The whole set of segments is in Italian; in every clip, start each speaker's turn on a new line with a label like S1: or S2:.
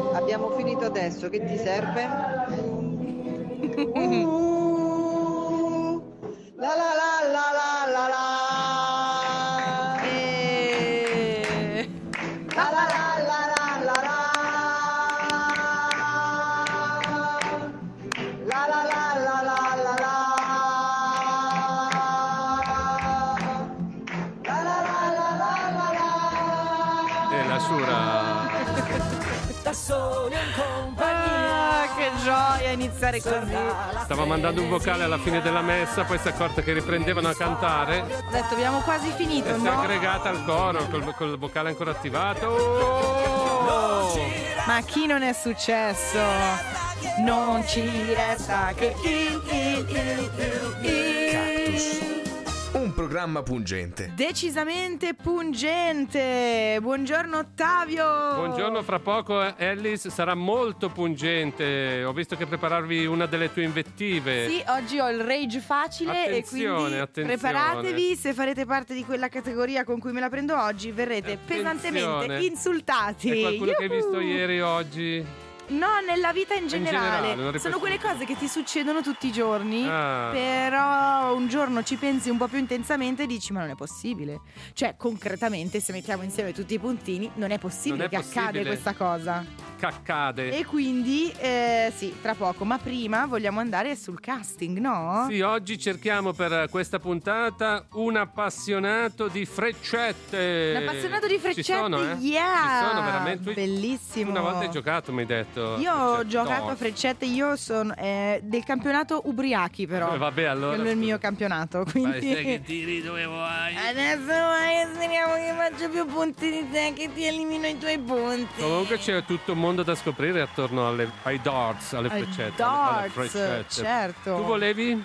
S1: Abbiamo finito adesso, che ti serve? La la la la la la la. La la la la la la la. La la la la la la la. La la la la la la la.
S2: La Shura.
S3: Da soli in compagnia.
S4: Che gioia iniziare così.
S2: Stava mandando un vocale alla fine della messa, poi si è accorta che riprendevano a cantare.
S4: Ho detto abbiamo quasi finito,
S2: E si è
S4: no?
S2: aggregata al coro col vocale ancora attivato. Oh!
S4: Ma chi non è successo? Non ci resta che
S5: Un programma pungente.
S4: decisamente pungente. Buongiorno Ottavio.
S2: Buongiorno, fra poco Ellis sarà molto pungente. Ho visto che prepararvi una delle tue invettive.
S4: Sì, oggi ho il rage facile e quindi
S2: Attenzione.
S4: preparatevi, se farete parte di quella categoria con cui me la prendo oggi verrete pesantemente insultati.
S2: E qualcuno che hai visto
S4: Yuhu!
S2: ieri o oggi?
S4: No, nella vita in generale.
S2: non ripeto.
S4: Sono quelle cose che ti succedono tutti i giorni,
S2: Ah.
S4: però un giorno ci pensi un po' più intensamente e dici ma non è possibile. Cioè, concretamente, se mettiamo insieme tutti i puntini, non è possibile
S2: Non è
S4: che accade
S2: possibile.
S4: questa cosa.
S2: Caccade.
S4: E quindi, sì, tra poco. Ma prima vogliamo andare sul casting, no?
S2: Sì, oggi cerchiamo per questa puntata un appassionato di freccette.
S4: Un appassionato di freccette,
S2: Ci sono,
S4: yeah!
S2: Ci sono veramente.
S4: Bellissimo.
S2: Una volta hai giocato, mi hai detto.
S4: Io ho giocato
S2: No.
S4: a freccette, io sono del campionato ubriachi però.
S2: Vabbè, allora.
S4: Quello è il mio campionato, quindi
S2: Sai che tiri dove vuoi.
S4: adesso vai, speriamo che faccio più punti di te, che ti elimino i tuoi punti.
S2: Comunque c'è tutto un mondo da scoprire attorno ai darts, alle
S4: Ai
S2: freccette.
S4: darts,
S2: alle freccette.
S4: certo.
S2: Tu volevi?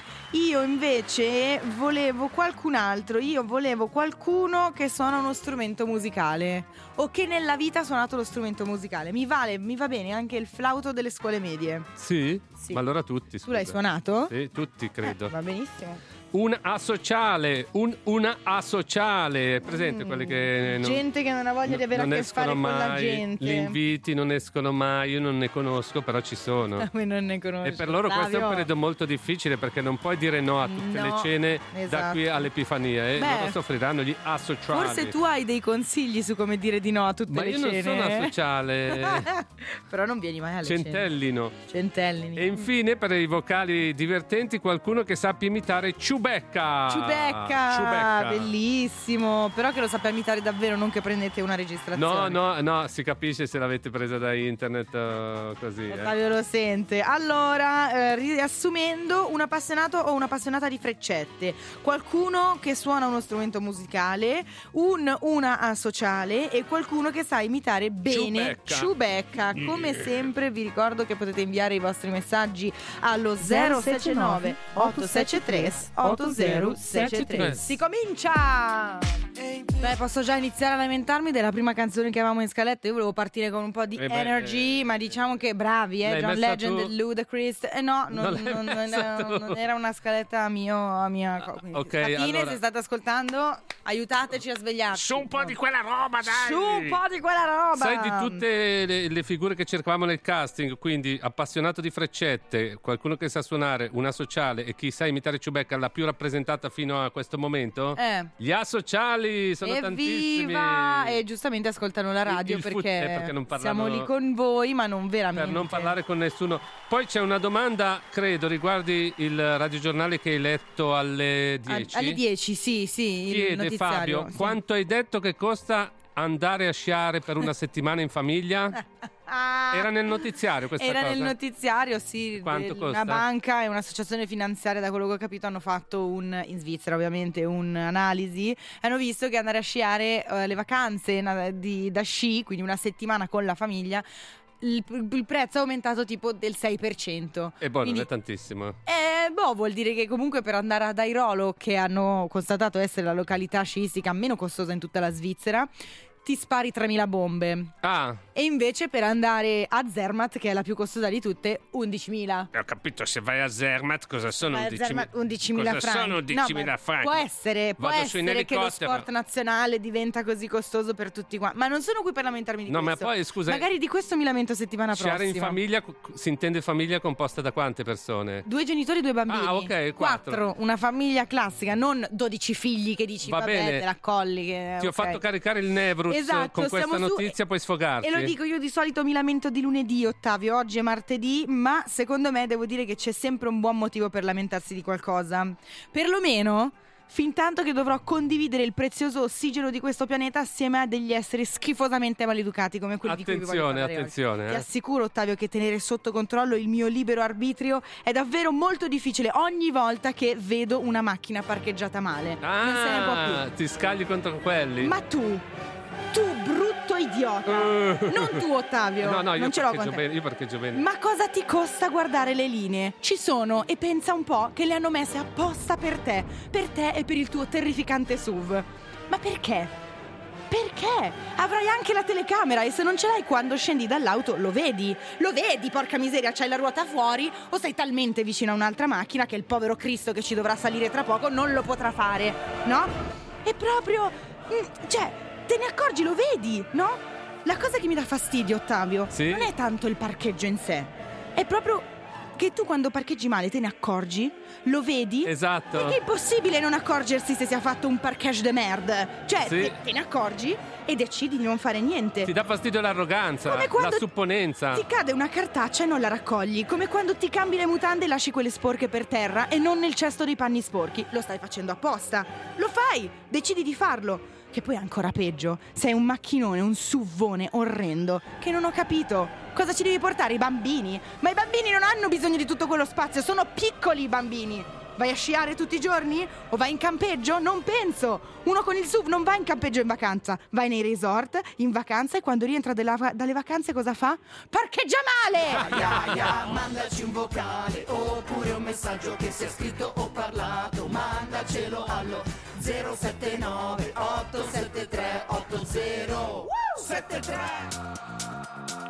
S4: Io invece volevo qualcun altro, io volevo qualcuno che suona uno strumento musicale o che nella vita ha suonato lo strumento musicale. Mi va bene anche il flauto delle scuole medie.
S2: Sì?
S4: Sì.
S2: Ma allora tutti.
S4: Tu l'hai
S2: scusa.
S4: suonato?
S2: Sì, tutti credo.
S4: Va benissimo.
S2: Un asociale, una asociale, presente quelli che non,
S4: Gente che non ha voglia di avere a che fare
S2: escono
S4: con la
S2: mai,
S4: gente.
S2: Gli inviti non escono mai, io non ne conosco, però ci sono.
S4: A me non ne conosco.
S2: E per loro questo è un
S4: Flavio.
S2: periodo molto difficile perché non puoi dire no a tutte le
S4: No,
S2: cene da
S4: esatto.
S2: qui all'Epifania e
S4: Beh,
S2: loro soffriranno gli asociali.
S4: Forse tu hai dei consigli su come dire di no a tutte
S2: Ma
S4: le
S2: io
S4: cene.
S2: non sono asociale,
S4: Però non vieni mai alle
S2: centellino.
S4: cene. Centellini.
S2: E infine per i vocali divertenti qualcuno che sappia imitare Ciubecca.
S4: Ciubecca, bellissimo. Però che lo sappia imitare davvero, non che prendete una registrazione.
S2: No, si capisce se l'avete presa da internet così.
S4: Ottavio lo sente. Allora, riassumendo, un appassionato o un'appassionata di freccette, qualcuno che suona uno strumento musicale, una asociale e qualcuno che sa imitare bene Ciubecca. Come sempre vi ricordo che potete inviare i vostri messaggi allo 079 873 8073. Si comincia! Beh, posso già iniziare a lamentarmi della prima canzone che avevamo in scaletta. Io volevo partire con un po' di energy, ma diciamo che bravi,
S2: l'hai
S4: John
S2: messa
S4: Legend
S2: tu?
S4: e Ludacris. No, non era una scaletta a mia quindi,
S2: ok,
S4: Statine,
S2: allora.
S4: se state ascoltando, aiutateci a svegliarci.
S2: Su un po' di quella roba, dai!
S4: Su un po' di quella roba!
S2: Sai di tutte le figure che cercavamo nel casting, quindi appassionato di freccette, qualcuno che sa suonare, una sociale e chi sa imitare Ciubecca, la più rappresentata fino a questo momento? Gli asociali sono tantissimi.
S4: Evviva! E giustamente ascoltano la radio
S2: perché non parlano,
S4: siamo lì con voi, ma non veramente.
S2: per non parlare con nessuno. Poi c'è una domanda, credo, riguardi il radiogiornale che hai letto alle 10.
S4: Alle 10, sì, il
S2: Chiede
S4: notiziario.
S2: Fabio,
S4: sì.
S2: quanto hai detto che costa andare a sciare per una settimana in famiglia? Era nel notiziario questa cosa?
S4: Era nel notiziario, sì.
S2: Quanto costa?
S4: Una banca e un'associazione finanziaria, da quello che ho capito, hanno fatto in Svizzera ovviamente un'analisi. Hanno visto che andare a sciare, le vacanze da sci, quindi una settimana con la famiglia, il prezzo è aumentato tipo del 6%.
S2: E poi
S4: Quindi,
S2: non è tantissimo.
S4: vuol dire che comunque per andare ad Airolo, che hanno constatato essere la località sciistica meno costosa in tutta la Svizzera, ti spari 3.000 bombe. E invece per andare a Zermatt, che è la più costosa di tutte, 11.000.
S2: Ho capito, se vai a Zermatt cosa sono 11.000
S4: 11.000 franchi?
S2: Sono 11.000 franchi?
S4: Può essere che lo sport nazionale diventa così costoso per tutti qua. Ma non sono qui per lamentarmi di questo.
S2: Ma poi scusa,
S4: magari di questo mi lamento settimana prossima.
S2: Sciare in famiglia si intende famiglia composta da quante persone?
S4: 2 genitori, 2 bambini.
S2: Ok,
S4: 4. Una famiglia classica, non 12 figli che dici
S2: va bene,
S4: te la colli.
S2: Ti ho fatto caricare il Nevruz con questa notizia, puoi sfogarti.
S4: E lo dico, io di solito mi lamento di lunedì, Ottavio, oggi è martedì, ma secondo me devo dire che c'è sempre un buon motivo per lamentarsi di qualcosa. Perlomeno fin tanto che dovrò condividere il prezioso ossigeno di questo pianeta assieme a degli esseri schifosamente maleducati come quelli di cui vi voglio parlare. Attenzione. Ti assicuro, Ottavio, che tenere sotto controllo il mio libero arbitrio è davvero molto difficile ogni volta che vedo una macchina parcheggiata male. Non se ne può più.
S2: Ti scagli contro quelli.
S4: Ma tu brutto idiota, non tu, Ottavio.
S2: No,
S4: non ce l'ho con te.
S2: Io parcheggio bene.
S4: Ma cosa ti costa guardare le linee? Ci sono, e pensa un po' che le hanno messe apposta per te e per il tuo terrificante SUV. Ma perché? Perché? Avrai anche la telecamera e se non ce l'hai quando scendi dall'auto lo vedi, porca miseria, c'hai la ruota fuori o sei talmente vicino a un'altra macchina che il povero Cristo che ci dovrà salire tra poco non lo potrà fare, no? E proprio, te ne accorgi, lo vedi, no? La cosa che mi dà fastidio, Ottavio, non è tanto il parcheggio in sé, è proprio che tu quando parcheggi male te ne accorgi, lo vedi.
S2: Esatto.
S4: Perché è impossibile non accorgersi se si è fatto un parquage de merde. Cioè, te ne accorgi e decidi di non fare niente.
S2: Ti dà fastidio l'arroganza, la supponenza.
S4: Ti cade una cartaccia e non la raccogli, come quando ti cambi le mutande e lasci quelle sporche per terra e non nel cesto dei panni sporchi. Lo stai facendo apposta. Lo fai, decidi di farlo. Che poi è ancora peggio, sei un macchinone, un SUVone orrendo, che non ho capito. Cosa ci devi portare, i bambini? Ma i bambini non hanno bisogno di tutto quello spazio, sono piccoli i bambini. Vai a sciare tutti i giorni? O vai in campeggio? Non penso. Uno con il SUV non va in campeggio in vacanza, vai nei resort in vacanza e quando rientra dalle vacanze cosa fa? Parcheggia male!
S3: Mandaci un vocale oppure un messaggio che sia scritto o parlato, mandacelo allo 079 873 8073.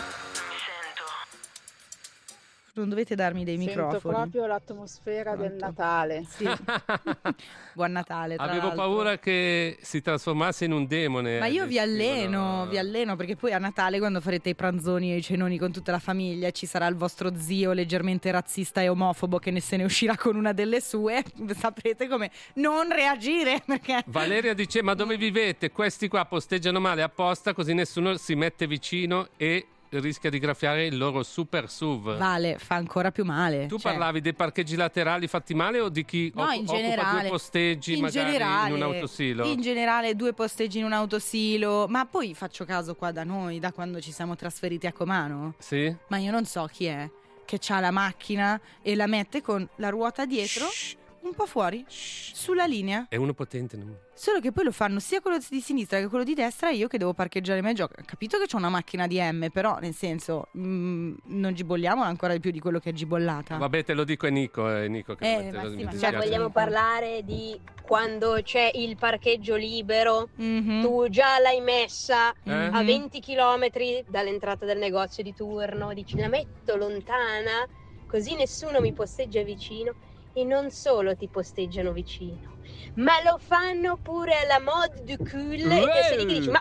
S4: Non dovete darmi dei microfoni.
S6: Sento proprio l'atmosfera del Natale.
S4: Sì. Buon Natale.
S2: Avevo paura che si trasformasse in un demone.
S4: Ma io vi alleno perché poi a Natale, quando farete i pranzoni e i cenoni con tutta la famiglia, ci sarà il vostro zio leggermente razzista e omofobo che ne se ne uscirà con una delle sue. Saprete come non reagire. Perché...
S2: Valeria dice: ma dove vivete? Questi qua posteggiano male apposta, così nessuno si mette vicino e rischia di graffiare il loro super SUV.
S4: Vale, fa ancora più male.
S2: Tu parlavi dei parcheggi laterali fatti male o di chi occupa 2 posteggi magari in un autosilo?
S4: In generale 2 posteggi in un autosilo. Ma poi faccio caso qua da noi, da quando ci siamo trasferiti a Comano.
S2: Sì?
S4: Ma io non so chi è che c'ha la macchina e la mette con la ruota dietro un po' fuori, sulla linea.
S2: È uno potente, no?
S4: Solo che poi lo fanno sia quello di sinistra che quello di destra e io che devo parcheggiare in mezzo. Ho capito che c'ho una macchina di M, però nel senso non gibolliamo ancora di più di quello che è gibollata.
S2: Vabbè, te lo dico, è Nico che
S7: vogliamo parlare di quando c'è il parcheggio libero, tu già l'hai messa a 20 km dall'entrata del negozio di turno, dici la metto lontana così nessuno mi posteggia vicino. E non solo ti posteggiano vicino, ma lo fanno pure alla mode du cul. E sei lì che dici, ma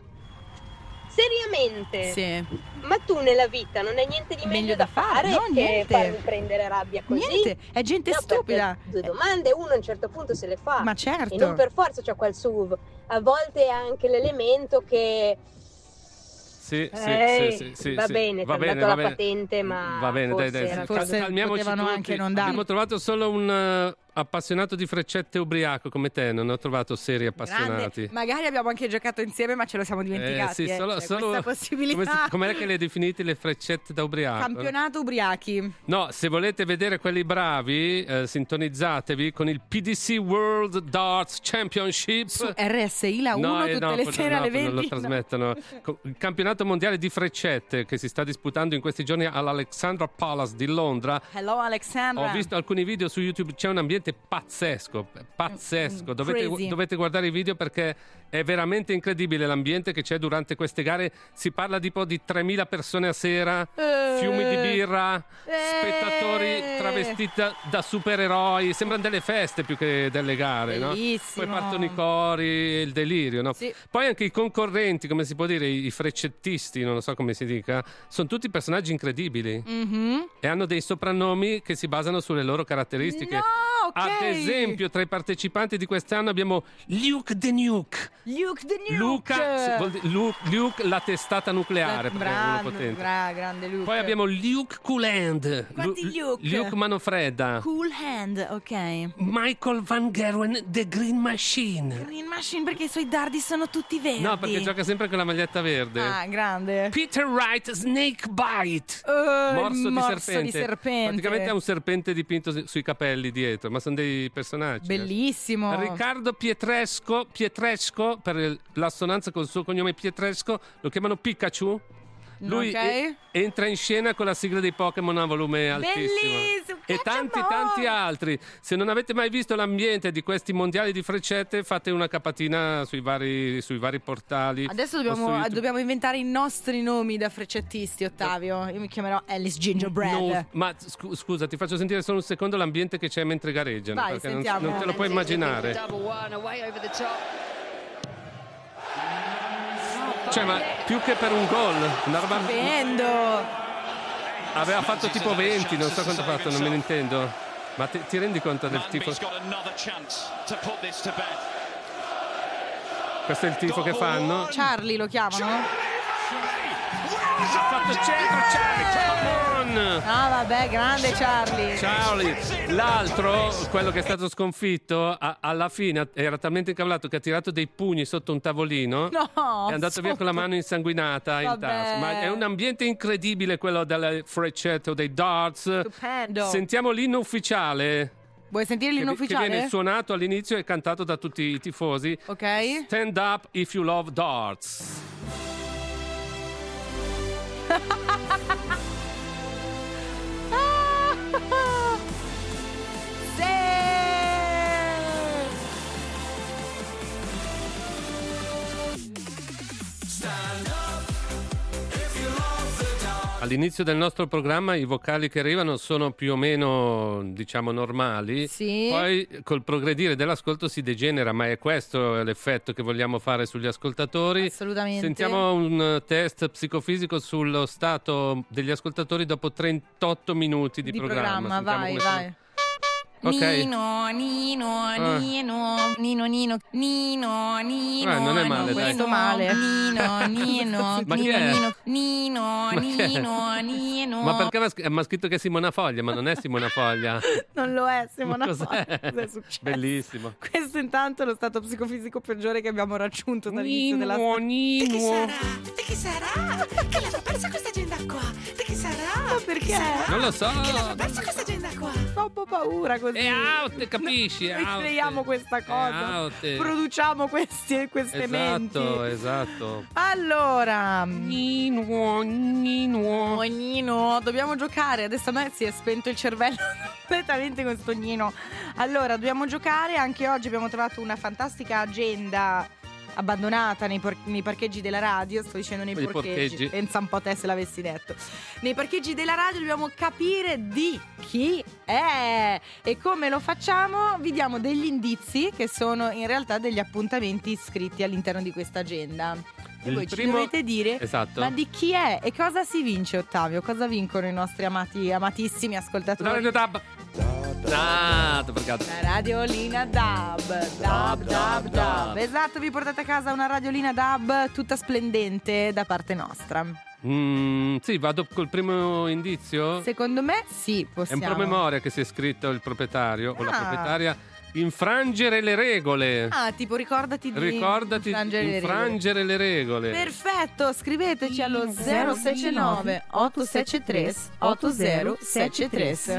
S7: seriamente?
S4: Sì.
S7: Ma tu nella vita non hai niente di meglio da fare
S4: no,
S7: che
S4: niente.
S7: farmi prendere rabbia così?
S4: Niente, è gente stupida.
S7: 2 domande, uno a un certo punto se le fa.
S4: Ma certo.
S7: E non per forza c'è quel SUV. A volte è anche l'elemento che...
S2: Sì,
S7: va bene, ti hanno dato la patente, ma
S2: va bene,
S7: forse
S2: calmiamoci
S4: potevano
S2: tutti.
S4: anche non darlo.
S2: Abbiamo trovato solo un appassionato di freccette ubriaco come te, non ho trovato seri appassionati.
S4: Grande. Magari abbiamo anche giocato insieme, ma ce lo siamo dimenticati.
S2: Solo
S4: questa possibilità.
S2: Com'è che le definite le freccette da ubriaco?
S4: Campionato ubriachi.
S2: No, se volete vedere quelli bravi, sintonizzatevi con il PDC World Darts Championship
S4: su RSI la 1 tutte le sere alle 20.
S2: Non lo trasmettono. Il campionato mondiale di freccette che si sta disputando in questi giorni all'Alexandra Palace di Londra.
S4: Hello Alexandra.
S2: Ho visto alcuni video su YouTube, c'è un ambiente pazzesco. Dovete guardare i video perché È veramente incredibile l'ambiente che c'è durante queste gare. Si parla tipo di 3.000 persone a sera, fiumi di birra, spettatori travestiti da supereroi. Sembrano delle feste più che delle gare,
S4: bellissimo.
S2: No? Poi partono i cori, il delirio, no?
S4: Sì.
S2: Poi anche i concorrenti, come si può dire, i freccettisti, non lo so come si dica, sono tutti personaggi incredibili. E hanno dei soprannomi che si basano sulle loro caratteristiche.
S4: No, ok.
S2: Ad esempio, tra i partecipanti di quest'anno abbiamo Luke the Nuke. Luke, Luke la testata nucleare, perché è uno potente.
S4: Grande Luke.
S2: Poi abbiamo Luke Cool Hand.
S4: Quanti Luke?
S2: Luke mano fredda.
S4: Cool Hand, ok.
S2: Michael Van Gerwen, The Green Machine.
S4: Green Machine, perché i suoi dardi sono tutti verdi.
S2: No, perché gioca sempre con la maglietta verde.
S4: Ah, grande.
S2: Peter Wright, Snake Bite. Morso di serpente. Praticamente ha un serpente dipinto sui capelli dietro, ma sono dei personaggi.
S4: Bellissimo.
S2: Riccardo Pietresco, per l'assonanza col suo cognome Pietresco, lo chiamano Pikachu. Lui entra in scena con la sigla dei Pokémon a volume altissimo.
S4: Bellissimo.
S2: E tanti altri. Se non avete mai visto l'ambiente di questi mondiali di freccette, fate una capatina sui vari portali.
S4: Adesso dobbiamo inventare i nostri nomi da freccettisti, Ottavio. Io mi chiamerò Alice Gingerbread.
S2: No, ma scusa, ti faccio sentire solo un secondo l'ambiente che c'è mentre gareggiano.
S4: Vai,
S2: perché
S4: sentiamo.
S2: non te lo puoi immaginare. Cioè, ma più che per un gol, una roba.
S4: Stupendo.
S2: Aveva fatto tipo 20, non so quanto ha fatto, non me ne intendo. Ma ti rendi conto del tifo? Questo è il tifo che fanno.
S4: Charlie lo chiamano?
S2: Ha fatto centro Charlie, come on!
S4: Ah, vabbè, grande Charlie.
S2: L'altro, quello che è stato sconfitto, alla fine era talmente incavolato che ha tirato dei pugni sotto un tavolino.
S4: No,
S2: è andato via con la mano insanguinata in tasca. Ma è un ambiente incredibile quello delle freccette o dei darts.
S4: Stupendo.
S2: Sentiamo l'inno ufficiale.
S4: Vuoi sentire l'inno ufficiale?
S2: Che viene suonato all'inizio e cantato da tutti i tifosi.
S4: Ok.
S2: Stand up if you love darts. All'inizio del nostro programma i vocali che arrivano sono più o meno, diciamo, normali.
S4: Sì.
S2: Poi col progredire dell'ascolto si degenera, ma è questo l'effetto che vogliamo fare sugli ascoltatori.
S4: Assolutamente.
S2: Sentiamo un test psicofisico sullo stato degli ascoltatori dopo 38 minuti di programma.
S4: Vai.
S2: Okay.
S4: Nino,
S2: non è male, dai.
S4: Questo male. Nino.
S2: Ma chi è?
S4: Nino.
S2: Ma perché mi ha scritto che è Simona Foglia, ma non è Simona Foglia.
S4: Non lo è Simona
S2: Foglia.
S4: Cos'è successo?
S2: Bellissimo.
S4: Questo intanto è lo stato psicofisico peggiore che abbiamo raggiunto dall'inizio della
S3: Di chi sarà? Che l'hanno persa questa agenda qua? Di chi sarà?
S4: Ma perché?
S2: Non lo so.
S3: Che l'hanno persa questa agenda qua?
S4: Troppo paura così.
S2: È out, capisci?
S4: Noi creiamo questa cosa. Produciamo queste menti.
S2: Esatto.
S4: Allora, Nino, dobbiamo giocare. Adesso a me si è spento il cervello completamente con sto Nino. Allora, dobbiamo giocare. Anche oggi abbiamo trovato una fantastica agenda abbandonata nei parcheggi della radio. Sto dicendo nei parcheggi. Pensa un po' te se l'avessi detto. Nei parcheggi della radio dobbiamo capire di chi è. E come lo facciamo? Vi diamo degli indizi che sono in realtà degli appuntamenti scritti all'interno di questa agenda. E voi ci dovete dire ma di chi è e cosa si vince, Ottavio? Cosa vincono i nostri amatissimi ascoltatori? La radiolina DAB. Esatto, vi portate a casa una radiolina DAB tutta splendente da parte nostra.
S2: Sì, vado col primo indizio?
S4: Secondo me sì, possiamo.
S2: È un promemoria che si è scritto il proprietario o la proprietaria. Infrangere le regole.
S4: Tipo ricordati di infrangere
S2: le regole.
S4: Perfetto, scriveteci allo 079 873 8073.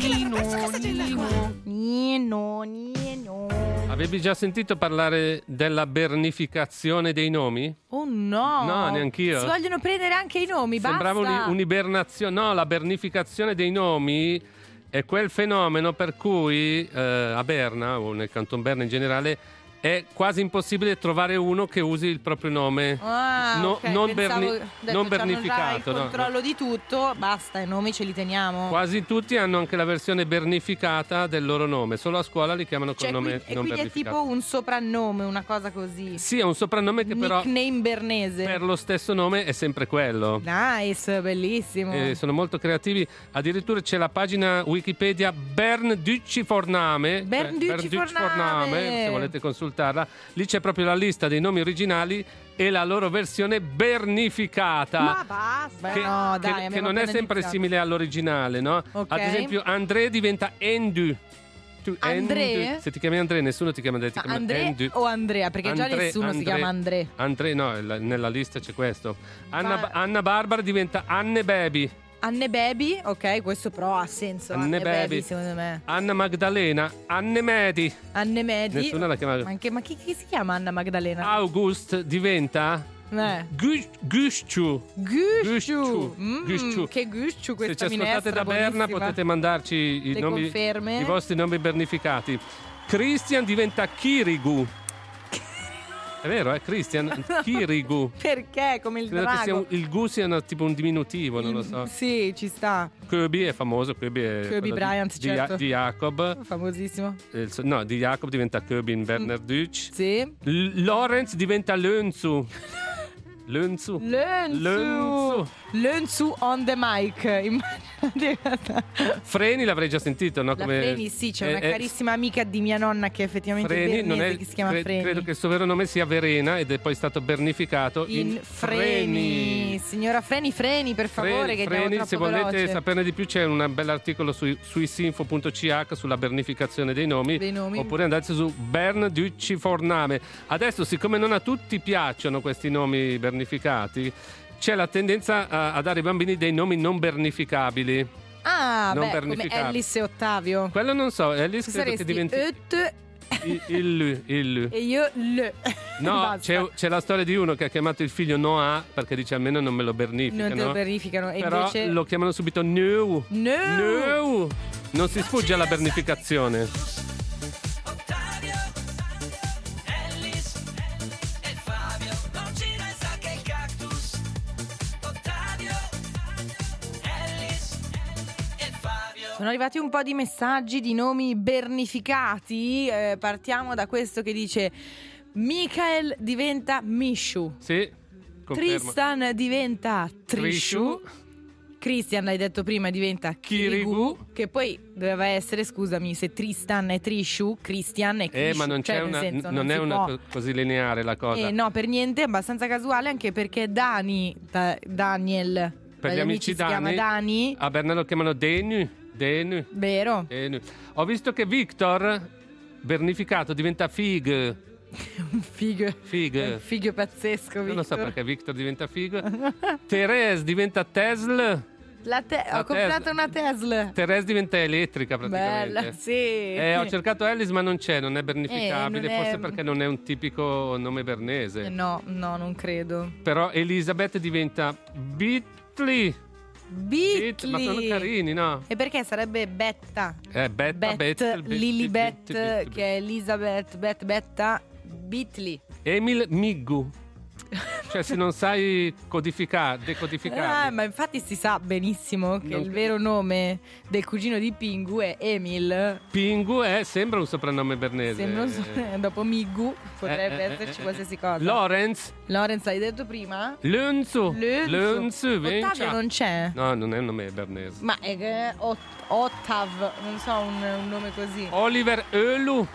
S4: Nino.
S2: Avevi già sentito parlare della bernificazione dei nomi?
S4: Oh no.
S2: No, neanch'io.
S4: Si vogliono prendere anche i nomi,
S2: Sembrava un'ibernazione. No, la bernificazione dei nomi è quel fenomeno per cui a Berna, o nel Canton Berna in generale, è quasi impossibile trovare uno che usi il proprio nome.
S4: Okay.
S2: Non
S4: Detto,
S2: bernificato.
S4: Il controllo di tutto, basta, i nomi ce li teniamo.
S2: Quasi tutti hanno anche la versione bernificata del loro nome, solo a scuola li chiamano col nome non
S4: quindi
S2: bernificato.
S4: è tipo un soprannome, una cosa così.
S2: Sì, è un soprannome che però
S4: nickname bernese.
S2: Per lo stesso nome è sempre quello.
S4: Nice, bellissimo.
S2: Sono molto creativi. Addirittura c'è la pagina Wikipedia Bernducci-Forname.
S4: Bernducci-Forname,
S2: se volete consultarla. Lì c'è proprio la lista dei nomi originali e la loro versione bernificata.
S4: Ma basta.
S2: Che non è sempre simile all'originale, no?
S4: Okay.
S2: Ad esempio André diventa Endu.
S4: André?
S2: Se ti chiami André, nessuno ti chiama
S4: André
S2: Endu.
S4: o Andrea, perché già nessuno si chiama André.
S2: André, no, nella lista c'è questo. Anna Barbara diventa Anne Baby.
S4: Anne Baby, ok, questo però ha senso. Anne Baby, secondo me.
S2: Anna Magdalena, Anne Medi.
S4: Anne Medi.
S2: Nessuno la chiama.
S4: Ma chi si chiama Anna Magdalena?
S2: August diventa Gusciu.
S4: Che Gusciu, questa
S2: Se ci ascoltate da Berna potete mandarci i vostri nomi bernificati. Christian diventa Kirigu. È vero, Christian Kirigu.
S4: Perché? Come il
S2: Credo
S4: drago.
S2: che sia il Gu sia tipo un diminutivo, non lo so.
S4: Sì, ci sta.
S2: Kirby è famoso, Kirby
S4: Bryant, certo.
S2: Di Jacob.
S4: Famosissimo.
S2: No, di Jacob diventa Kirby in Werner Deutsch.
S4: Sì.
S2: Lorenz diventa Lönzu. Lönzu
S4: on the mic.
S2: Freni l'avrei già sentito, no? Come
S4: Freni, sì, c'è una carissima amica di mia nonna che è effettivamente bernese, che si chiama Freni.
S2: Credo che il suo vero nome sia Verena ed è poi stato bernificato in Freni.
S4: Signora Freni, per favore, che andiamo troppo
S2: se volete
S4: veloce.
S2: saperne di più c'è un bell'articolo su suisinfo.ch sulla bernificazione dei nomi. Oppure andate su Bernducci-Forname. Adesso, siccome non a tutti piacciono questi nomi bernificati, c'è la tendenza a dare ai bambini dei nomi non bernificabili.
S4: Come Ellis e Ottavio.
S2: Quello non so, Ellis credo che diventi il.
S4: E io
S2: No, c'è la storia di uno che ha chiamato il figlio Noah perché dice almeno non me lo bernificano.
S4: Non te lo bernificano. E
S2: però
S4: invece
S2: lo chiamano subito No. Non si sfugge alla bernificazione.
S4: Sono arrivati un po' di messaggi di nomi bernificati. Partiamo da questo che dice: Michael diventa Mishu.
S2: Sì, confermo.
S4: Tristan diventa Trishu. Christian, l'hai detto prima, diventa Kirigu. Che poi doveva essere, scusami, se Tristan è Trishu, Christian è Kishu.
S2: Ma non c'è non è una così lineare la cosa.
S4: No, per niente, è abbastanza casuale, anche perché Daniel,
S2: per gli amici
S4: si chiama Dani.
S2: A Berna lo chiamano Denu.
S4: Vero.
S2: Ho visto che Victor bernificato diventa Fig.
S4: Un figo pazzesco, Victor.
S2: Non lo so perché Victor diventa Fig. Therese diventa Tesla.
S4: Ho comprato una Tesla.
S2: Therese diventa elettrica praticamente.
S4: Bella, sì.
S2: Ho cercato Alice ma non è bernificabile, forse perché non è un tipico nome bernese.
S4: No, non credo.
S2: Però Elisabeth diventa Bitly. Ma sono carini, no?
S4: E perché sarebbe Betta?
S2: Lilibet,
S4: che è Elisabeth, Betta, Bitly.
S2: Emil Miggu. Cioè, se non sai decodificare.
S4: Ma infatti si sa benissimo che il vero nome del cugino di Pingu è Emil.
S2: Pingu sembra un soprannome bernese.
S4: Dopo Miggu potrebbe esserci qualsiasi cosa.
S2: Lorenz
S4: hai detto prima?
S2: Lönzu.
S4: Ottavio non c'è?
S2: No, non è un nome bernese.
S4: Ma è Ottav, non so, un nome così.
S2: Oliver Ölu.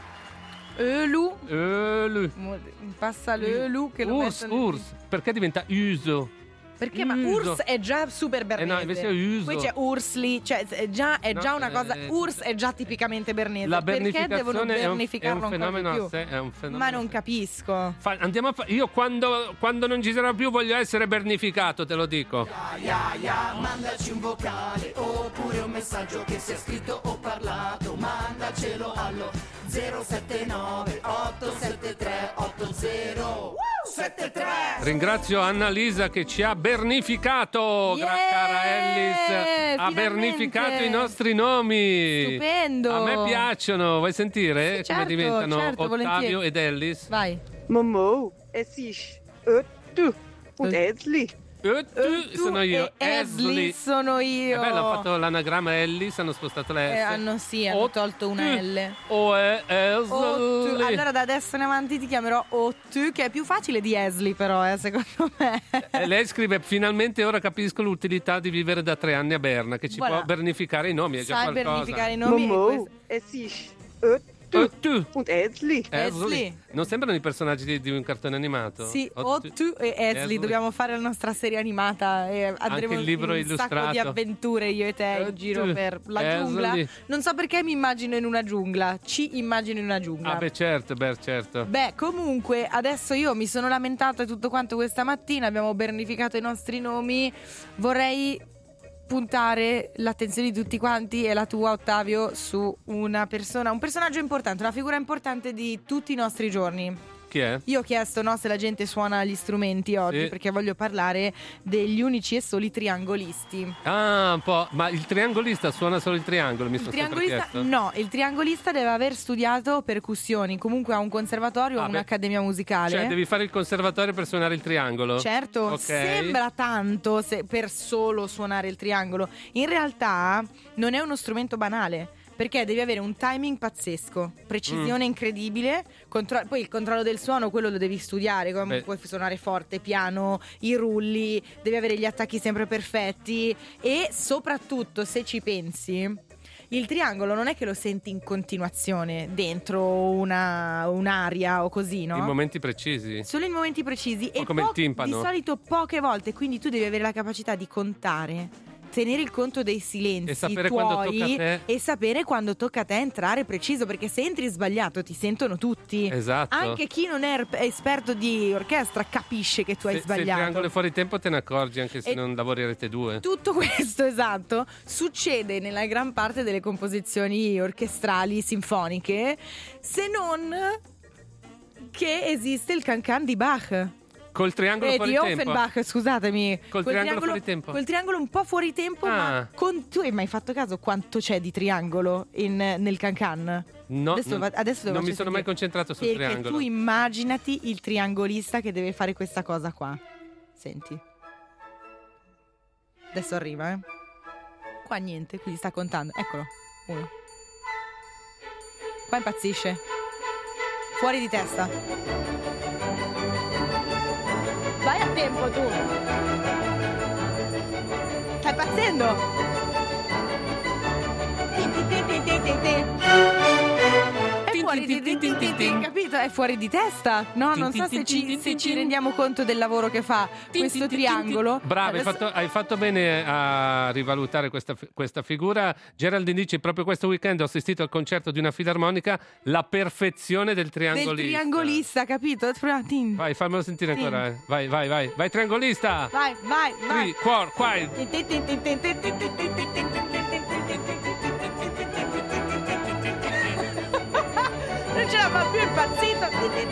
S4: Passa l'Ölu che lo
S2: Urs. Perché diventa Uso?
S4: Perché ma Urs è già super bernese.
S2: No, invece è Uso.
S4: Poi c'è Ursli, cioè è già una cosa. Urs è già tipicamente bernese.
S2: La
S4: perché devono bernificarlo ancora di più?
S2: È un fenomeno.
S4: Ma non capisco.
S2: Andiamo a io quando non ci sarà più voglio essere bernificato, te lo dico.
S3: Mandaci un vocale oppure un messaggio che sia scritto o parlato. Mandacelo allo 079 873 8073.
S2: Ringrazio Annalisa che ci ha bernificato. Cara Ellis. Ellis ha bernificato i nostri nomi.
S4: Stupendo.
S2: A me piacciono, vuoi sentire
S4: Sì, certo,
S2: come diventano
S4: certo,
S2: Ottavio
S4: volentieri.
S2: ed Ellis?
S4: Vai.
S6: Momo, es ist du und Esli.
S2: Sono io.
S4: Esli sono io.
S2: Beh, hanno fatto l'anagramma Ellis, hanno spostato la S.
S4: Hanno tolto una L.
S2: Esli.
S4: Allora da adesso in avanti ti chiamerò Ottu, che è più facile di Esli però, secondo me.
S2: Lei scrive: finalmente ora capisco l'utilità di vivere da 3 anni a Berna, che ci può bernificare i nomi, è già
S4: Sai
S2: qualcosa.
S4: bernificare i nomi.
S6: Momo, es ist
S2: Ottu
S6: und Esli.
S4: Esli.
S2: Non sembrano i personaggi di un cartone animato?
S4: Sì, Ottu e Esli, dobbiamo fare la nostra serie animata e andremo
S2: il libro
S4: in un sacco
S2: illustrato.
S4: di avventure io e te in giro per la giungla. Non so perché mi immagino in una giungla, ci immagino in una giungla.
S2: Ah beh certo.
S4: Beh, comunque adesso io mi sono lamentato e tutto quanto questa mattina, abbiamo bernificato i nostri nomi. Vorrei puntare l'attenzione di tutti quanti e la tua, Ottavio, su un personaggio importante, una figura importante di tutti i nostri giorni.
S2: Chi è?
S4: Io ho chiesto se la gente suona gli strumenti oggi, perché voglio parlare degli unici e soli triangolisti.
S2: Ah, un po'. Ma il triangolista suona solo il triangolo, mi sono sempre chiesto.
S4: No, il triangolista deve aver studiato percussioni, comunque ha un conservatorio o un'accademia musicale.
S2: Cioè devi fare il conservatorio per suonare il triangolo?
S4: Certo,
S2: okay.
S4: Sembra tanto per solo suonare il triangolo. In realtà non è uno strumento banale, perché devi avere un timing pazzesco, precisione incredibile, poi il controllo del suono, quello lo devi studiare, come puoi suonare forte, piano, i rulli, devi avere gli attacchi sempre perfetti e soprattutto, se ci pensi, il triangolo non è che lo senti in continuazione dentro un'aria o così, no?
S2: In momenti precisi.
S4: Solo in momenti precisi e
S2: come il timpano.
S4: Di solito poche volte, quindi tu devi avere la capacità di contare, tenere il conto dei silenzi
S2: e sapere quando tocca a te.
S4: E sapere quando tocca a te entrare preciso, perché se entri sbagliato ti sentono tutti.
S2: Esatto.
S4: Anche chi non è esperto di orchestra capisce che tu hai sbagliato.
S2: Se il triangolo è fuori tempo te ne accorgi, anche se non lavori a Rete 2.
S4: Tutto questo, esatto, succede nella gran parte delle composizioni orchestrali sinfoniche, se non che esiste il cancan di Bach.
S2: Col triangolo fuori tempo.
S4: Di Offenbach, scusatemi.
S2: Col triangolo fuori tempo.
S4: Col triangolo un po' fuori tempo, ma tu hai mai fatto caso quanto c'è di triangolo nel cancan?
S2: No,
S4: adesso
S2: non mi sono mai concentrato sul triangolo.
S4: Tu immaginati il triangolista che deve fare questa cosa qua. Senti. Adesso arriva, Qua niente, quindi sta contando. Eccolo. 1. Qua impazzisce. Fuori di testa. Vai a tempo tu. Stai impazzendo. È fuori di capito? È fuori di testa. No, non so se ci rendiamo conto del lavoro che fa questo triangolo.
S2: Bravo, hai fatto bene a rivalutare questa figura. Geraldine dice: proprio questo weekend ho assistito al concerto di una filarmonica, la perfezione del triangolista.
S4: Del triangolista, capito?
S2: Vai, fammelo sentire ancora. Vai, triangolista.
S4: Vai.
S2: 3, 4,
S4: Non ce la fa più, impazzito.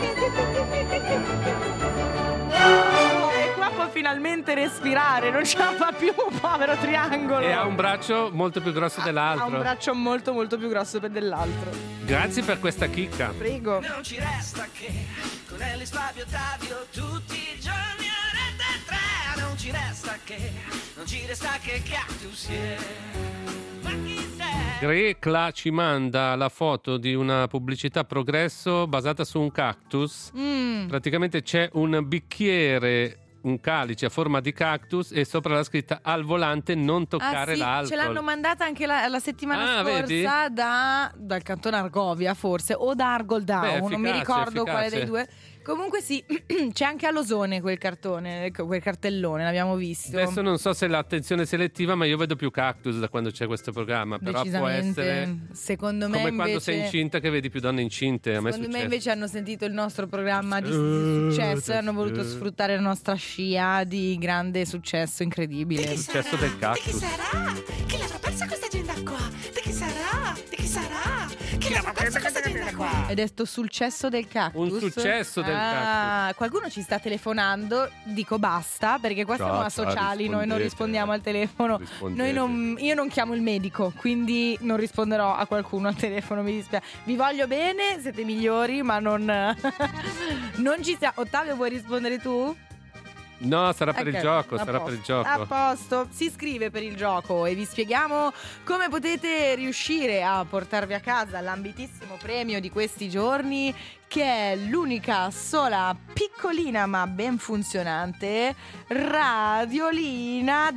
S4: E qua può finalmente respirare, non ce la fa più, povero triangolo.
S2: E ha un braccio molto più grosso dell'altro.
S4: Ha un braccio molto molto più grosso dell'altro.
S2: Grazie per questa chicca.
S4: Prego.
S3: Non ci resta che con Ellis, Fabio, Ottavio tutti i giorni a Rete 3. Non ci resta che Cactus, ma chi sei?
S2: Grecla ci manda la foto di una pubblicità Progresso basata su un cactus. Praticamente c'è un bicchiere, un calice a forma di cactus e sopra la scritta: al volante non toccare l'alcol.
S4: Ce l'hanno mandata anche la settimana scorsa dal cantone Argovia, forse, o da Argoldau, non mi ricordo quale dei due. Comunque sì, c'è anche a Losone quel cartellone, l'abbiamo visto.
S2: Adesso non so se l'attenzione selettiva, ma io vedo più cactus da quando c'è questo programma. Però può essere,
S4: secondo me,
S2: come
S4: invece,
S2: quando sei incinta che vedi più donne incinte.
S4: Secondo me invece hanno sentito il nostro programma di successo e hanno voluto sfruttare la nostra scia di grande successo incredibile.
S2: Il successo del cactus.
S3: Di chi sarà? Chi l'avrà persa questa agenda qua? Di chi chi sarà? Di chi sarà? Chi l'avrà persa questa agenda qua?
S4: Hai detto successo del cactus?
S2: Un successo del cactus.
S4: Qualcuno ci sta telefonando, dico basta, perché qua siamo asociali, noi non rispondiamo al telefono. Io non chiamo il medico, quindi non risponderò a qualcuno al telefono, mi dispiace. Vi voglio bene, siete migliori, ma non ci sta. Ottavio, vuoi rispondere tu?
S2: No, sarà per il gioco,
S4: A posto, si iscrive per il gioco e vi spieghiamo come potete riuscire a portarvi a casa l'ambitissimo premio di questi giorni, che è l'unica sola piccolina ma ben funzionante radiolina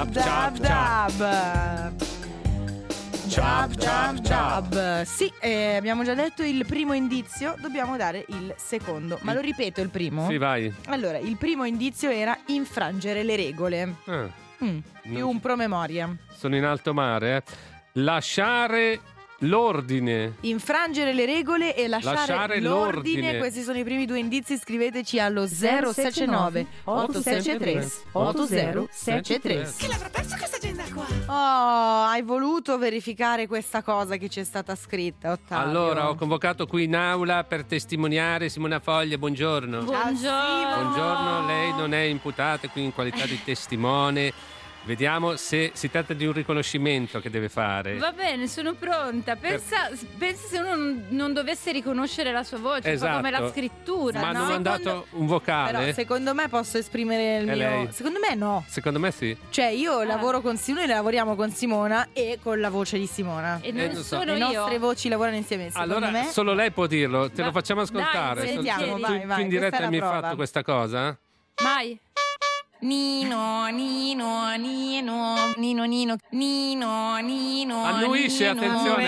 S4: Jab. Sì, abbiamo già detto il primo indizio, dobbiamo dare il secondo. Ma lo ripeto il primo?
S2: Sì, vai.
S4: Allora, il primo indizio era infrangere le regole. Più un promemoria.
S2: Sono in alto mare. Lasciare l'ordine.
S4: Infrangere le regole e lasciare l'ordine. Questi sono i primi due indizi. Scriveteci allo 079 873 8073.
S3: Chi l'avrà persa questa agenda qua?
S4: Oh, hai voluto verificare questa cosa che c'è stata scritta, Ottavio?
S2: Allora, ho convocato qui in aula per testimoniare Simona Foglia. Buongiorno. Buongiorno, lei non è imputata qui in qualità di testimone. Vediamo se si tratta di un riconoscimento che deve fare.
S8: Va bene, sono pronta. Pensa se uno non dovesse riconoscere la sua voce,
S2: esatto.
S8: Un po' come la scrittura.
S2: Ma non ho mandato un vocale.
S4: Però secondo me posso esprimere il mio.
S2: Lei?
S4: Secondo me no.
S2: Secondo me sì.
S4: Cioè io lavoro con Simona, noi lavoriamo con Simona e con la voce di Simona.
S8: E non sono
S4: le nostre voci lavorano insieme.
S2: Allora
S4: me...
S2: solo lei può dirlo. Te lo facciamo ascoltare.
S4: Dai, sentiamo, vai.
S2: Tu in diretta mi hai fatto questa cosa?
S8: Mai.
S4: Nino.
S2: Annuisce, attenzione.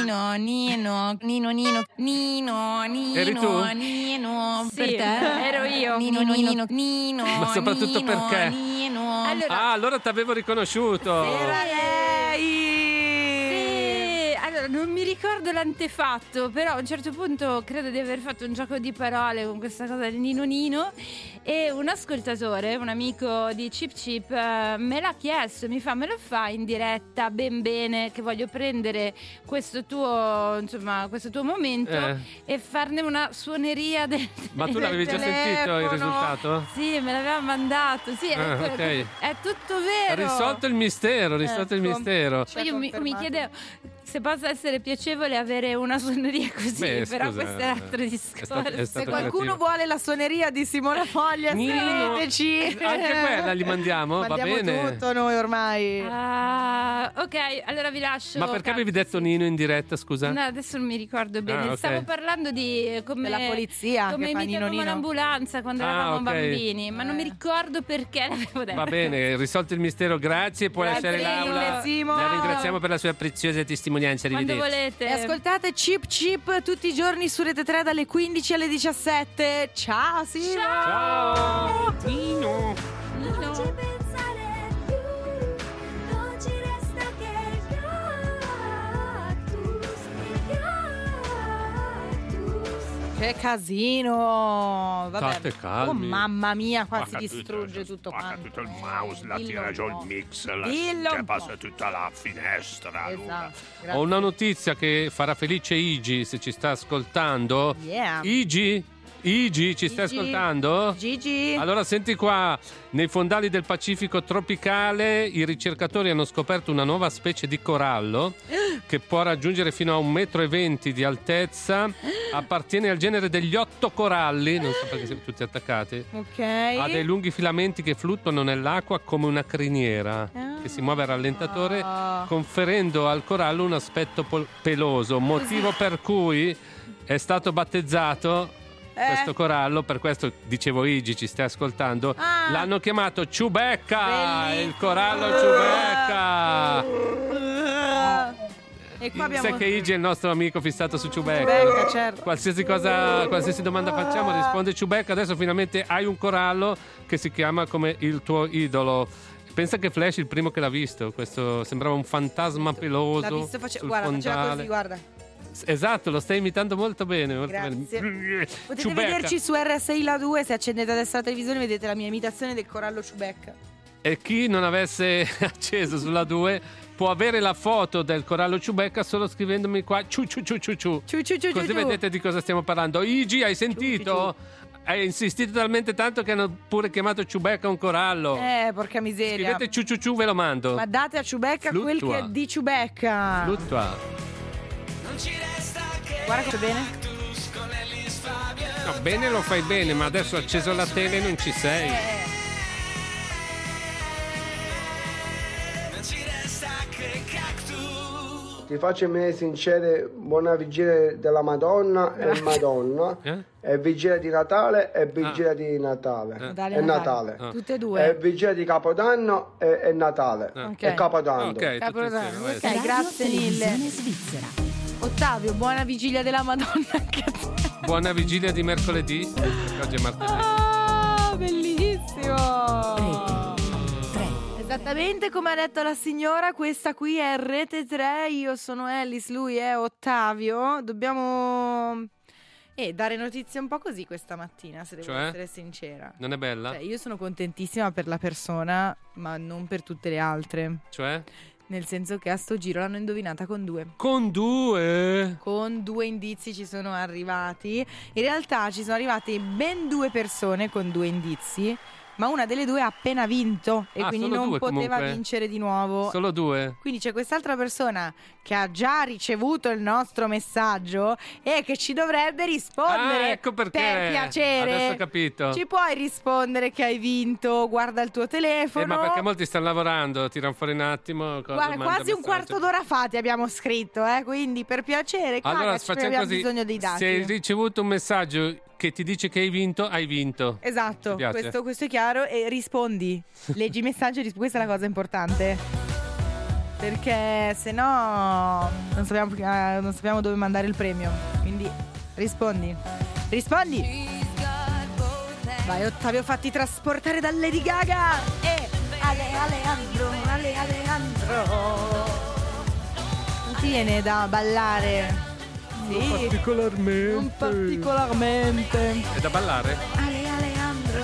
S4: Nino.
S2: Eri tu?
S8: Sì, per te? Ero io.
S4: Nino.
S2: Ma soprattutto perché? Allora ti avevo riconosciuto.
S4: Era lei.
S8: Allora, non mi ricordo l'antefatto, però a un certo punto credo di aver fatto un gioco di parole con questa cosa del Nino e un ascoltatore, un amico di Chip Chip me l'ha chiesto, me lo fa in diretta bene che voglio prendere questo tuo momento e farne una suoneria del
S2: Ma tu l'avevi già sentito il risultato?
S8: Sì, me l'aveva mandato. Sì,
S2: okay.
S8: È tutto vero.
S2: Risolto il mistero.
S8: Poi io mi chiedevo se possa essere piacevole avere una suoneria così. Però questo è un altro discorso.
S4: Se qualcuno vuole la suoneria di Simona Foglia, scriveteci.
S2: Anche quella li mandiamo, va bene.
S4: Mandiamo tutto noi ormai.
S8: Ok, allora vi lascio.
S2: Ma perché avevi detto Nino in diretta, scusa?
S8: No, adesso non mi ricordo bene.
S2: Okay.
S8: Stavo parlando di come
S4: la polizia,
S8: come imitavamo l'ambulanza quando eravamo bambini, ma non mi ricordo perché l'avevo detto.
S2: Va bene, risolto il mistero, grazie. Puoi lasciare l'aula. La ringraziamo per la sua preziosa testimonianza.
S8: Quando volete.
S4: E ascoltate Chip tutti i giorni su Rete 3 dalle 15 alle 17. Ciao, Simo.
S2: Ciao. Nino.
S3: Non ci pensare più, non ci resta che il cactus.
S4: Che casino. Vabbè.
S2: State calmi.
S4: Oh mamma mia, qua si distrugge tutto
S9: quanto. Tutto il mouse, la tira giù il mixer,
S4: che
S9: passa tutta la finestra.
S4: Esatto.
S2: Ho una notizia che farà felice Igi se ci sta ascoltando.
S4: Yeah.
S2: Igi, ci stai ascoltando?
S4: Gigi.
S2: Allora senti qua, nei fondali del Pacifico tropicale i ricercatori hanno scoperto una nuova specie di corallo che può raggiungere fino a 1,20 m di altezza. Appartiene al genere degli ottocoralli, non so perché siamo tutti attaccati.
S4: Ok.
S2: Ha dei lunghi filamenti che fluttuano nell'acqua come una criniera che si muove a rallentatore, conferendo al corallo un aspetto peloso, motivo per cui è stato battezzato questo corallo, per questo dicevo Igi ci stai ascoltando, l'hanno chiamato Ciubecca, il corallo Ciubecca.
S4: E qua abbiamo...
S2: Sai che Igi è il nostro amico fissato su Ciubecca,
S4: certo.
S2: Qualsiasi domanda facciamo risponde Ciubecca. Adesso finalmente hai un corallo che si chiama come il tuo idolo. Pensa che Flash il primo che l'ha visto, questo sembrava un fantasma peloso. L'ha visto
S4: guarda, faceva così, guarda.
S2: Esatto, lo stai imitando molto bene.
S4: Grazie.
S2: Bene.
S4: Potete
S2: Ciubecca.
S4: vederci su RSI La 2, se accendete adesso la televisione vedete la mia imitazione del corallo Ciubecca.
S2: E chi non avesse acceso sulla 2 può avere la foto del corallo Ciubecca solo scrivendomi qua ciu. Così vedete di cosa stiamo parlando. Igi, hai sentito? Hai insistito talmente tanto che hanno pure chiamato Ciubecca un corallo.
S4: Porca miseria.
S2: Scrivete ciu, ve lo mando.
S4: Ma date a Ciubecca quel che è di Ciubecca.
S2: Fluttua.
S4: Guarda che bene.
S2: No, bene lo fai bene, ma adesso acceso la tele non ci sei.
S10: Ti faccio i miei sinceri buona vigilia della Madonna e Madonna e vigilia di Natale e vigilia di Natale e Natale.
S4: Tutte e due.
S10: E vigilia di Capodanno e Natale e Capodanno.
S4: Ok, grazie mille. Svizzera. Ottavio, buona vigilia della Madonna anche a te.
S2: Buona vigilia di mercoledì. Oggi è martedì.
S4: Bellissimo. Esattamente come ha detto la signora, questa qui è Rete 3, io sono Ellis, lui è Ottavio. Dobbiamo dare notizie un po' così questa mattina, se devo essere sincera.
S2: Non è bella?
S4: Io sono contentissima per la persona, ma non per tutte le altre.
S2: Cioè?
S4: Nel senso che a sto giro l'hanno indovinata con 2.
S2: Con 2?
S4: Con 2 indizi ci sono arrivati. In realtà ci sono arrivate ben 2 persone con 2 indizi, ma una delle 2 ha appena vinto e quindi non poteva vincere di nuovo.
S2: Solo 2?
S4: Quindi c'è quest'altra persona che ha già ricevuto il nostro messaggio e che ci dovrebbe rispondere.
S2: Ecco perché.
S4: Per piacere.
S2: Adesso ho capito.
S4: Ci puoi rispondere che hai vinto? Guarda il tuo telefono.
S2: Ma perché molti stanno lavorando, tirano fuori un attimo.
S4: Guarda, quasi un quarto d'ora fa ti abbiamo scritto, quindi per piacere.
S2: Allora facciamo così.
S4: Bisogno dei dati.
S2: Se hai ricevuto un messaggio che ti dice che hai vinto, hai vinto.
S4: Esatto, questo è chiaro. E rispondi, leggi i messaggi e questa è la cosa importante, perché se no non sappiamo dove mandare il premio. Quindi rispondi. Vai Ottavio, fatti trasportare da Lady Gaga e Alejandro. Non ti viene da ballare? Sì, particolarmente.
S2: È da ballare?
S4: Alejandro.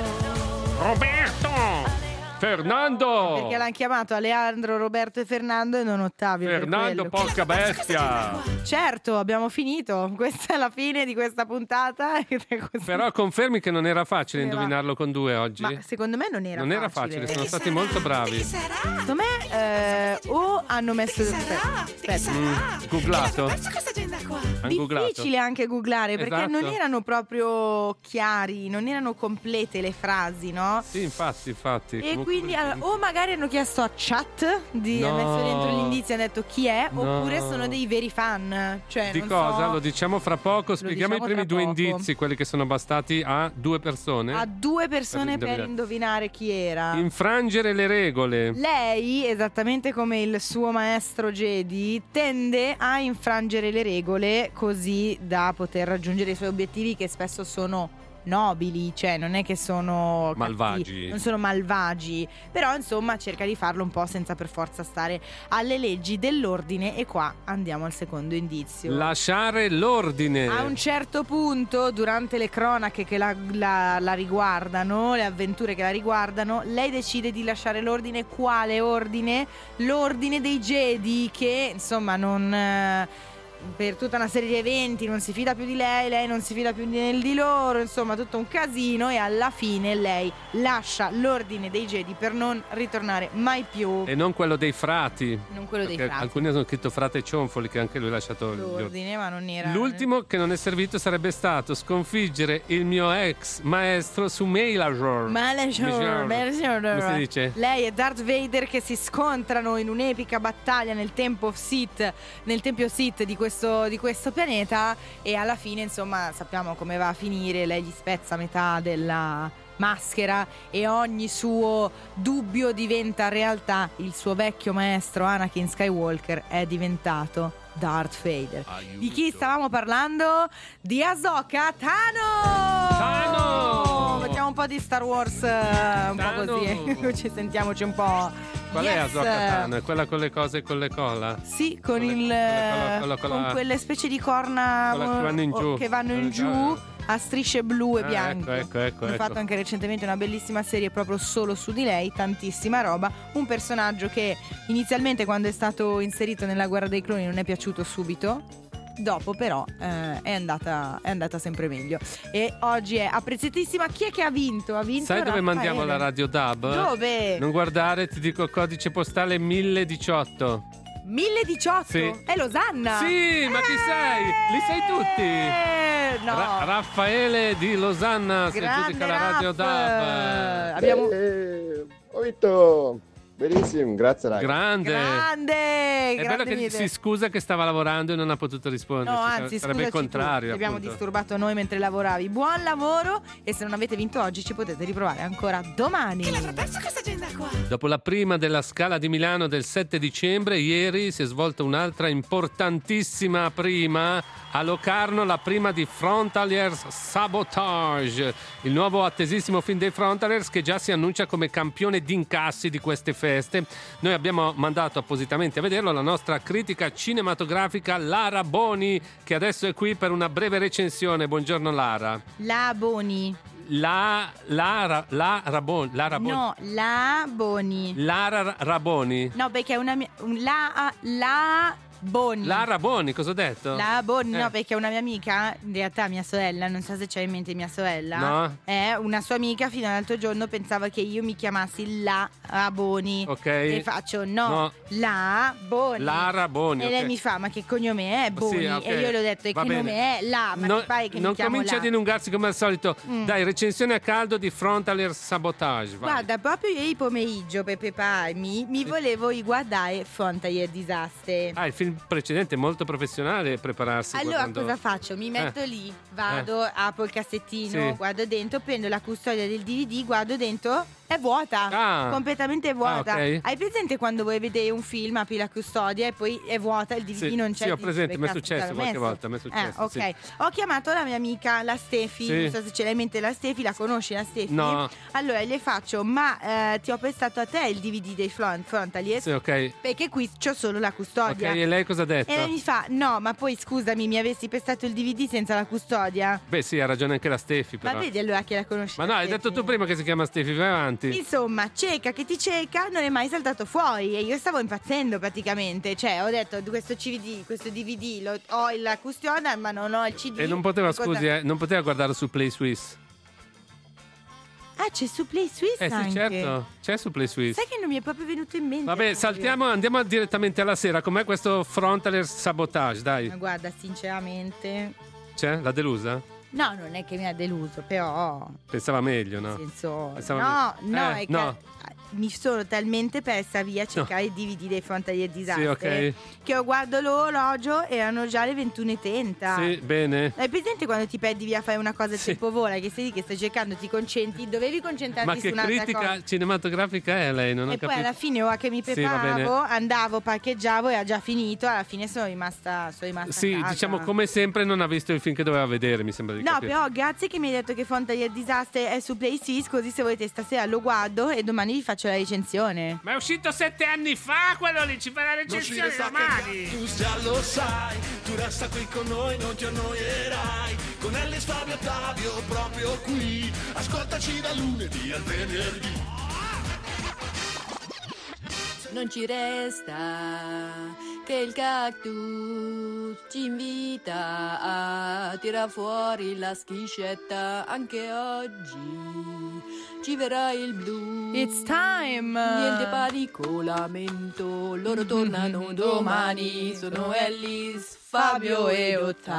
S2: Roberto! Fernando!
S4: Perché l'hanno chiamato Alejandro, Roberto e Fernando e non Ottavio.
S2: Fernando, porca bestia!
S4: Certo, abbiamo finito. Questa è la fine di questa puntata.
S2: Però confermi che non era facile indovinarlo con 2 oggi?
S4: Ma secondo me non era
S2: facile. Sono stati molto bravi.
S4: Secondo me o hanno messo... Aspetta.
S2: Googlato?
S4: Difficile anche googlare, perché
S2: esatto.
S4: non erano proprio chiari, non erano complete le frasi, no?
S2: Sì, infatti.
S4: E quindi o magari hanno chiesto a chat di messo dentro gli indizi e hanno detto chi è, oppure sono dei veri fan. Cioè,
S2: di
S4: non
S2: cosa?
S4: So.
S2: Lo diciamo fra poco. Spieghiamo i primi 2 indizi, quelli che sono bastati a 2 persone.
S4: A 2 persone per indovinare chi era.
S2: Infrangere le regole.
S4: Lei, esattamente come il suo maestro Jedi, tende a infrangere le regole così da poter raggiungere i suoi obiettivi, che spesso sono nobili, cioè non è che sono
S2: malvagi,
S4: non sono malvagi, però insomma cerca di farlo un po' senza per forza stare alle leggi dell'ordine. E qua andiamo al secondo indizio:
S2: lasciare l'ordine.
S4: A un certo punto, durante le cronache che la riguardano, le avventure che la riguardano, lei decide di lasciare l'ordine. Quale ordine? L'ordine dei Jedi, che insomma non... per tutta una serie di eventi non si fida più di lei non si fida più di loro, insomma tutto un casino, e alla fine lei lascia l'ordine dei Jedi per non ritornare mai più.
S2: E non quello dei frati.
S4: Non quello dei frati.
S2: Alcuni hanno scritto frate Cionfoli, che anche lui ha lasciato
S4: l'ordine, ma non era.
S2: L'ultimo che non è servito sarebbe stato sconfiggere il mio ex maestro su Maelajor. Come si dice?
S4: Lei e Darth Vader che si scontrano in un'epica battaglia nel tempio Sith di questo pianeta, e alla fine insomma sappiamo come va a finire. Lei gli spezza metà della maschera e ogni suo dubbio diventa realtà. Il suo vecchio maestro Anakin Skywalker è diventato Darth Vader.
S2: Aiuto.
S4: Di chi stavamo parlando? Di Ahsoka Tano! Mettiamo un po' di Star Wars, un po' così. Sentiamoci un po'
S2: Qual è Azuakatano? È quella con le cose e con le colla?
S4: Sì, con quelle specie di corna che vanno in giù a strisce blu e bianche.
S2: Ecco.
S4: Ho fatto anche recentemente una bellissima serie proprio solo su di lei, tantissima roba. Un personaggio che inizialmente, quando è stato inserito nella Guerra dei Cloni, non è piaciuto subito. Dopo però è andata sempre meglio. E oggi è apprezzatissima. Chi è che ha vinto? Ha vinto
S2: Sai dove mandiamo la Radio DAB?
S4: Dove?
S2: Non guardare, ti dico il codice postale 1018.
S4: 1018?
S2: Sì.
S4: È Losanna.
S2: Sì, ma chi sei? Li sai tutti?
S4: No.
S2: Raffaele di Losanna si aggiudica la Radio DAB.
S4: Abbiamo
S11: ho vinto. Benissimo, grazie ragazzi.
S2: Grande. È bello che si scusa che stava lavorando e non ha potuto rispondere.
S4: No, anzi,
S2: sarebbe il contrario.
S4: Abbiamo disturbato noi mentre lavoravi. Buon lavoro, e se non avete vinto oggi ci potete riprovare ancora domani.
S3: Che l'avrà persa questa agenda qua?
S2: Dopo la prima della Scala di Milano del 7 dicembre, ieri si è svolta un'altra importantissima prima a Locarno, la prima di Frontaliers Sabotage, il nuovo attesissimo film dei Frontaliers che già si annuncia come campione di incassi di queste feste. Noi abbiamo mandato appositamente a vederlo la nostra critica cinematografica Lara Boni, che adesso è qui per una breve recensione. Buongiorno Lara.
S4: La Boni.
S2: Lara Boni.
S4: No, La Boni.
S2: Lara Raboni.
S4: No, perché è una mia... La Boni.
S2: Lara Boni, cosa ho detto?
S4: La Boni, no, perché una mia amica, in realtà mia sorella, non so se c'hai in mente mia sorella,
S2: no?
S4: È una sua amica, fino all'altro giorno pensava che io mi chiamassi La Boni.
S2: Ok.
S4: E faccio no. La Boni.
S2: Lara Boni.
S4: E lei mi fa, ma che cognome è Boni?
S2: Sì, okay.
S4: E io le ho detto, e che nome è? Ma mi pare che mi chiamo
S2: non comincia a dilungarsi come al solito. Dai, recensione a caldo di Frontalier Sabotage. Vai.
S4: Guarda, proprio ieri pomeriggio, per prepararmi, mi volevo riguardare Frontalier Disaster.
S2: Il film precedente molto professionale prepararsi.
S4: Allora cosa faccio? Mi metto lì, vado, apro il cassettino, guardo dentro, prendo la custodia del DVD, guardo dentro, è vuota, completamente vuota.
S2: Okay.
S4: Hai presente quando vuoi vedere un film, apri la custodia e poi è vuota, il DVD non c'è?
S2: Sì, ho presente, mi è successo qualche volta.
S4: Ok, sì. Ho chiamato la mia amica, la Stefi, non so se ce l'hai in mente la Stefi, la conosci la Stefi?
S2: No.
S4: Allora le faccio, ma ti ho prestato a te il DVD dei Frontalier?
S2: Sì, ok.
S4: Perché qui c'ho solo la custodia.
S2: Ok, e lei cosa ha detto?
S4: E lei mi fa, no, ma poi scusami, mi avessi prestato il DVD senza la custodia?
S2: Beh sì, ha ragione anche la Stefi però.
S4: Ma vedi allora che la conosci?
S2: Ma no, hai detto tu prima che si chiama Stefi, vai avanti.
S4: Insomma, cieca che ti cieca, non è mai saltato fuori e io stavo impazzendo praticamente. Cioè, ho detto, questo DVD, ho la custodia ma non ho il CD.
S2: E non poteva, non poteva guardare su Play Swiss.
S4: Ah, c'è su Play Swiss anche?
S2: Sì, certo, c'è su Play Swiss.
S4: Sai che non mi è proprio venuto in mente.
S2: Vabbè, saltiamo, andiamo direttamente alla sera. Com'è questo Frontalier Sabotage, dai?
S4: Ma guarda, sinceramente...
S2: C'è? L'ha delusa?
S4: No, non è che mi ha deluso, però...
S2: Pensava meglio, no?
S4: Nel senso...
S2: Pensava
S4: è che mi sono talmente persa via a cercare i DVD dei Frontalier Disaster che io guardo l'orologio e erano già le 21:30.
S2: Sì, bene.
S4: Hai presente quando ti perdi via a fare una cosa e tempo vola, che sei lì che stai cercando, ti concentri, dovevi concentrarti su un'altra cosa.
S2: Ma che critica cinematografica è lei? Non ho capito.
S4: Poi alla fine ora che mi preparavo, andavo, parcheggiavo e ha già finito, alla fine sono rimasta
S2: sì,
S4: a casa.
S2: diciamo come sempre non ha visto il film che doveva vedere, mi sembra di capire.
S4: No, però grazie che mi hai detto che Frontalier Disaster è su Play Swiss, così se volete stasera lo guardo e domani vi faccio la recensione.
S9: Ma è uscito 7 anni fa quello lì, ci fa la recensione domani.
S3: Tu già lo sai, tu resta qui con noi, non ti annoierai. Con Ellis, Fabio, Ottavio, proprio qui. Ascoltaci da lunedì al venerdì.
S12: Non ci resta che il cactus ci invita a tirar fuori la schiscetta anche oggi. Ci verrà il blu.
S4: It's time.
S12: Niente panicolamento, loro tornano domani. Sono Ellis, Fabio e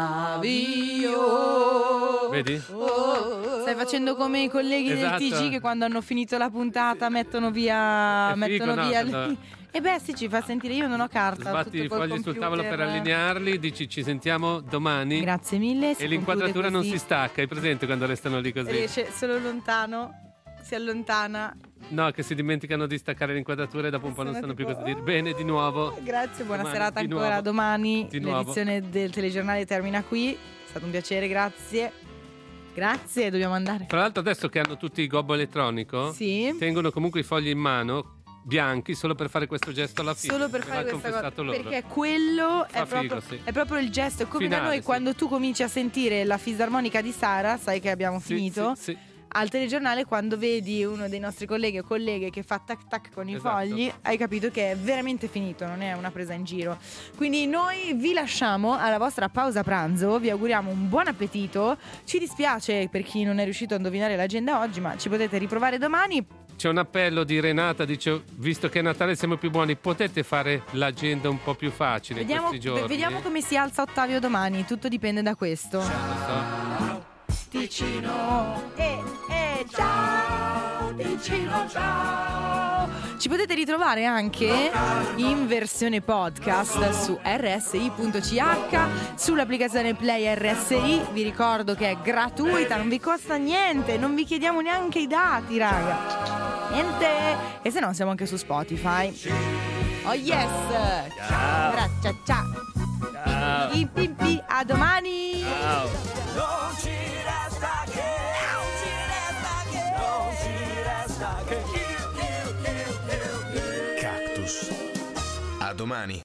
S12: Ottavio.
S2: Vedi?
S4: Stai facendo come i colleghi del TG che quando hanno finito la puntata mettono via E beh sì, ci fa sentire, io non ho carta.
S2: Sbatti i fogli sul tavolo per allinearli, dici ci sentiamo domani.
S4: Grazie mille.
S2: E l'inquadratura non si stacca, hai presente quando restano lì così?
S4: Riesce solo lontano, si allontana.
S2: No, che si dimenticano di staccare l'inquadratura e dopo un po' non stanno più cosa dire. Bene, di nuovo.
S4: Grazie, buona
S2: domani,
S4: serata ancora.
S2: Nuovo.
S4: Domani
S2: di
S4: l'edizione del telegiornale termina qui. È stato un piacere, grazie. Grazie, dobbiamo andare.
S2: Tra l'altro adesso che hanno tutti il gobbo elettronico, tengono comunque i fogli in mano. bianchi solo per fare questo gesto alla fine.
S4: Solo per fare questa cosa,
S2: loro.
S4: perché quello è
S2: figo,
S4: proprio,
S2: sì.
S4: è proprio il gesto. È come
S2: Finale,
S4: da noi
S2: sì.
S4: quando tu cominci a sentire la fisarmonica di Sara, sai che abbiamo finito.
S2: Sì.
S4: Al telegiornale, quando vedi uno dei nostri colleghi o colleghe che fa tac tac con i fogli, hai capito che è veramente finito, non è una presa in giro. Quindi noi vi lasciamo alla vostra pausa pranzo, vi auguriamo un buon appetito. Ci dispiace per chi non è riuscito a indovinare l'agenda oggi, ma ci potete riprovare domani.
S2: C'è un appello di Renata, dice: visto che è Natale siamo più buoni, potete fare l'agenda un po' più facile in questi giorni?
S4: Vediamo come si alza Ottavio domani, tutto dipende da questo. Ticino, ciao, Ticino, ciao. Ci potete ritrovare anche in versione podcast su rsi.ch, sull'applicazione Play RSI. Vi ricordo che è gratuita, non vi costa niente, non vi chiediamo neanche i dati, raga. Niente. E se no siamo anche su Spotify. Oh yes. Ciao. Grazie, ciao. Pimpi, a domani.
S3: Non ci resta che
S5: Cactus. A domani.